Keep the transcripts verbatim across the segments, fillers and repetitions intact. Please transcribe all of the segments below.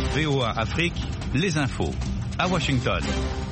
V O A Afrique, les infos. À Washington.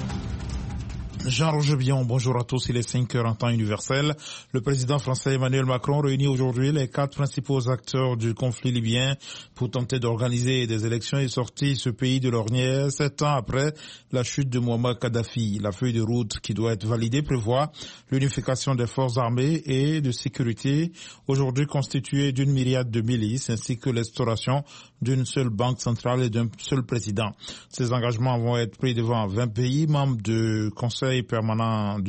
Jean-Roger Bion, bonjour à tous, il est cinq heures en temps universel. Le président français Emmanuel Macron réunit aujourd'hui les quatre principaux acteurs du conflit libyen pour tenter d'organiser des élections et sortir ce pays de l'ornière sept ans après la chute de Mouammar Kadhafi. La feuille de route qui doit être validée prévoit l'unification des forces armées et de sécurité, aujourd'hui constituées d'une myriade de milices, ainsi que l'instauration d'une seule banque centrale et d'un seul président. Ces engagements vont être pris devant vingt pays membres du Conseil permanent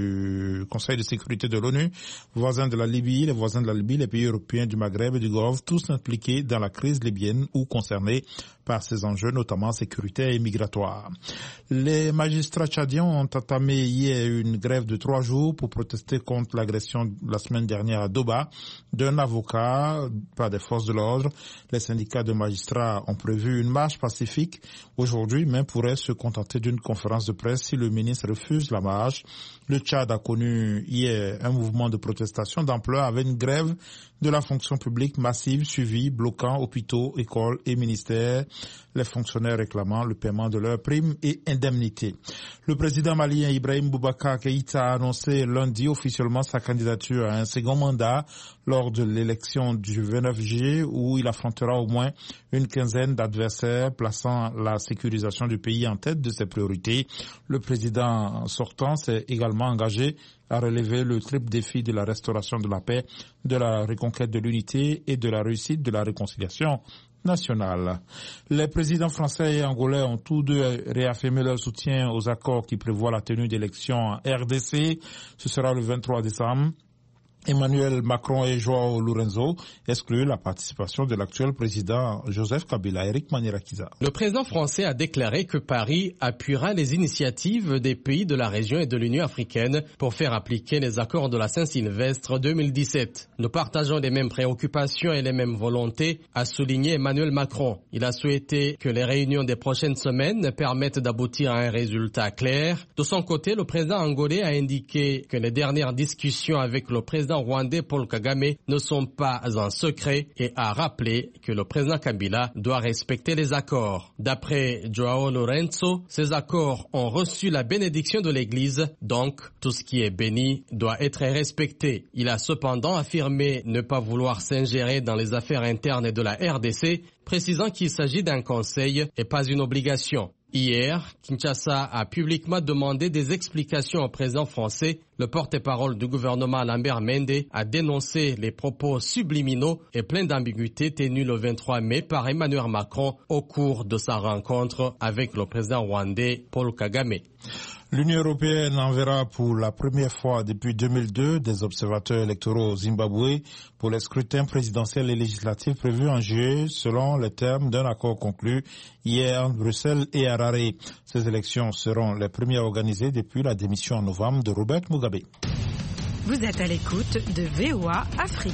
du Conseil de sécurité de l'ONU, voisins de la Libye, les voisins de la Libye, les pays européens du Maghreb et du Golfe, tous impliqués dans la crise libyenne ou concernés par ces enjeux, notamment sécuritaires et migratoires. Les magistrats tchadiens ont entamé hier une grève de trois jours pour protester contre l'agression la semaine dernière à Doba d'un avocat par des forces de l'ordre. Les syndicats de magistrats ont prévu une marche pacifique aujourd'hui, mais pourraient se contenter d'une conférence de presse si le ministre refuse la marche. Le Tchad a connu hier un mouvement de protestation d'ampleur avec une grève de la fonction publique massive suivie, bloquant hôpitaux, écoles et ministères, les fonctionnaires réclamant le paiement de leurs primes et indemnités. Le président malien Ibrahim Boubacar Keïta a annoncé lundi officiellement sa candidature à un second mandat lors de l'élection du vingt-neuf juillet où il affrontera au moins une quinzaine d'adversaires, plaçant la sécurisation du pays en tête de ses priorités. Le président sortant s'est également engagé à relever le triple défi de la restauration de la paix, de la reconquête de l'unité et de la réussite de la réconciliation nationale. Les présidents français et angolais ont tous deux réaffirmé leur soutien aux accords qui prévoient la tenue d'élections en R D C. Ce sera le vingt-trois décembre. Emmanuel Macron et Joao Lourenço excluent la participation de l'actuel président Joseph Kabila. Eric Manierakiza. Le président français a déclaré que Paris appuiera les initiatives des pays de la région et de l'Union africaine pour faire appliquer les accords de la Saint-Sylvestre deux mille dix-sept. Nous partageons les mêmes préoccupations et les mêmes volontés, a souligné Emmanuel Macron. Il a souhaité que les réunions des prochaines semaines permettent d'aboutir à un résultat clair. De son côté, le président angolais a indiqué que les dernières discussions avec le président rwandais Paul Kagame ne sont pas en secret et a rappelé que le président Kabila doit respecter les accords. D'après Joao Lourenço, ces accords ont reçu la bénédiction de l'Église, donc tout ce qui est béni doit être respecté. Il a cependant affirmé ne pas vouloir s'ingérer dans les affaires internes de la R D C, précisant qu'il s'agit d'un conseil et pas une obligation. Hier, Kinshasa a publiquement demandé des explications au président français. Le porte-parole du gouvernement Lambert Mende a dénoncé les propos subliminaux et pleins d'ambiguïté tenus le vingt-trois mai par Emmanuel Macron au cours de sa rencontre avec le président rwandais Paul Kagame. L'Union européenne enverra pour la première fois depuis deux mille deux des observateurs électoraux au Zimbabwe pour les scrutins présidentiels et législatifs prévus en juillet selon les termes d'un accord conclu hier entre Bruxelles et Harare. Ces élections seront les premières organisées depuis la démission en novembre de Robert Mugabe. Vous êtes à l'écoute de V O A Afrique.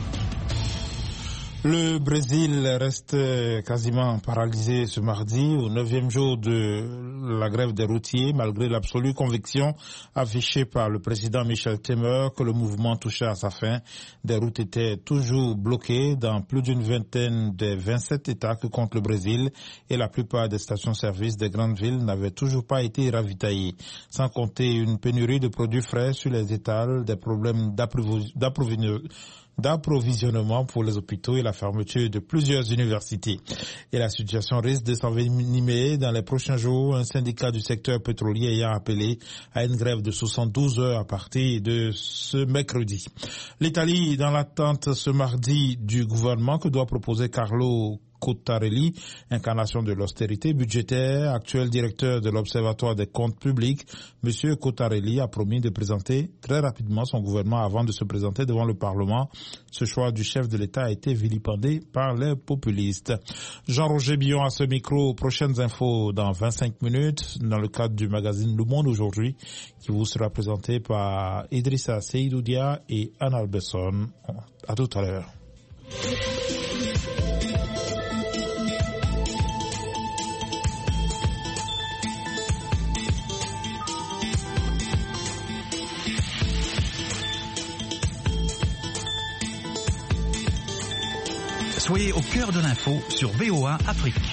Le Brésil reste quasiment paralysé ce mardi, au neuvième jour de la grève des routiers, malgré l'absolue conviction affichée par le président Michel Temer que le mouvement touchait à sa fin. Des routes étaient toujours bloquées dans plus d'une vingtaine des vingt-sept États que compte le Brésil et la plupart des stations-service des grandes villes n'avaient toujours pas été ravitaillées. Sans compter une pénurie de produits frais sur les étals, des problèmes d'approvisionnement d'approvisionnement pour les hôpitaux et la fermeture de plusieurs universités. Et la situation risque de s'envenimer dans les prochains jours, un syndicat du secteur pétrolier ayant appelé à une grève de soixante-douze heures à partir de ce mercredi. L'Italie dans l'attente ce mardi du gouvernement que doit proposer Carlo Cottarelli, incarnation de l'austérité budgétaire, actuel directeur de l'Observatoire des comptes publics. Monsieur Cottarelli a promis de présenter très rapidement son gouvernement avant de se présenter devant le Parlement. Ce choix du chef de l'État a été vilipendé par les populistes. Jean-Roger Bion à ce micro. Prochaines infos dans vingt-cinq minutes dans le cadre du magazine Le Monde aujourd'hui qui vous sera présenté par Idrissa Seydoudia et Anne Albesson. À tout à l'heure. Soyez au cœur de l'info sur V O A Afrique.